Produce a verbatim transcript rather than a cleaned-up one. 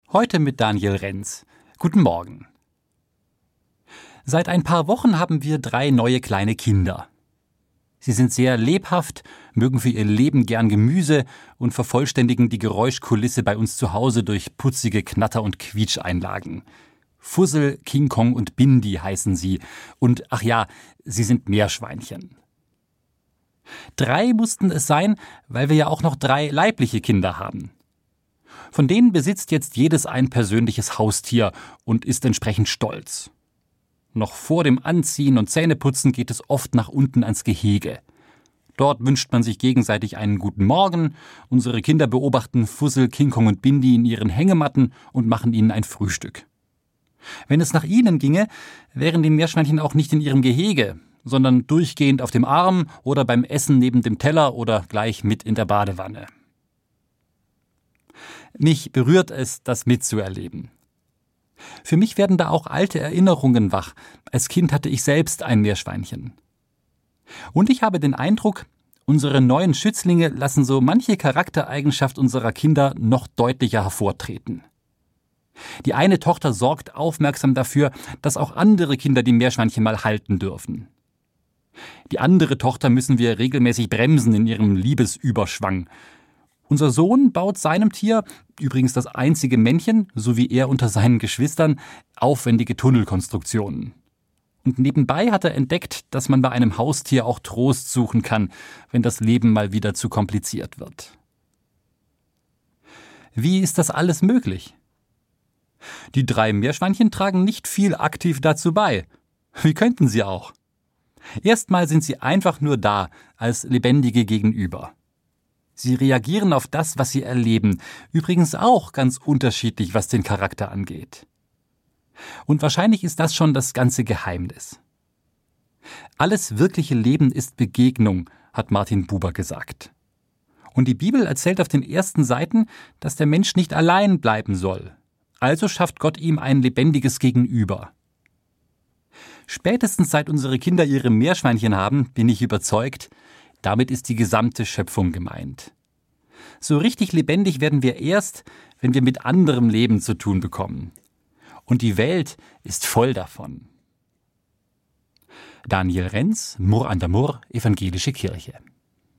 Heute mit Daniel Renz. Guten Morgen. Seit ein paar Wochen haben wir drei neue kleine Kinder. Sie sind sehr lebhaft, mögen für ihr Leben gern Gemüse und vervollständigen die Geräuschkulisse bei uns zu Hause durch putzige Knatter- und Quietscheinlagen. Fussel, King Kong und Bindi heißen sie. Und ach ja, sie sind Meerschweinchen. Drei mussten es sein, weil wir ja auch noch drei leibliche Kinder haben. Von denen besitzt jetzt jedes ein persönliches Haustier und ist entsprechend stolz. Noch vor dem Anziehen und Zähneputzen geht es oft nach unten ans Gehege. Dort wünscht man sich gegenseitig einen guten Morgen. Unsere Kinder beobachten Fussel, King Kong und Bindi in ihren Hängematten und machen ihnen ein Frühstück. Wenn es nach ihnen ginge, wären die Meerschweinchen auch nicht in ihrem Gehege, sondern durchgehend auf dem Arm oder beim Essen neben dem Teller oder gleich mit in der Badewanne. Mich berührt es, das mitzuerleben. Für mich werden da auch alte Erinnerungen wach. Als Kind hatte ich selbst ein Meerschweinchen. Und ich habe den Eindruck, unsere neuen Schützlinge lassen so manche Charaktereigenschaft unserer Kinder noch deutlicher hervortreten. Die eine Tochter sorgt aufmerksam dafür, dass auch andere Kinder die Meerschweinchen mal halten dürfen. Die andere Tochter müssen wir regelmäßig bremsen in ihrem Liebesüberschwang. Unser Sohn baut seinem Tier, übrigens das einzige Männchen, so wie er unter seinen Geschwistern, aufwendige Tunnelkonstruktionen. Und nebenbei hat er entdeckt, dass man bei einem Haustier auch Trost suchen kann, wenn das Leben mal wieder zu kompliziert wird. Wie ist das alles möglich? Die drei Meerschweinchen tragen nicht viel aktiv dazu bei. Wie könnten sie auch? Erstmal sind sie einfach nur da, als lebendige Gegenüber. Sie reagieren auf das, was sie erleben, übrigens auch ganz unterschiedlich, was den Charakter angeht. Und wahrscheinlich ist das schon das ganze Geheimnis. Alles wirkliche Leben ist Begegnung, hat Martin Buber gesagt. Und die Bibel erzählt auf den ersten Seiten, dass der Mensch nicht allein bleiben soll. Also schafft Gott ihm ein lebendiges Gegenüber. Spätestens seit unsere Kinder ihre Meerschweinchen haben, bin ich überzeugt, damit ist die gesamte Schöpfung gemeint. So richtig lebendig werden wir erst, wenn wir mit anderem Leben zu tun bekommen. Und die Welt ist voll davon. Daniel Renz, Murr an der Murr, Evangelische Kirche.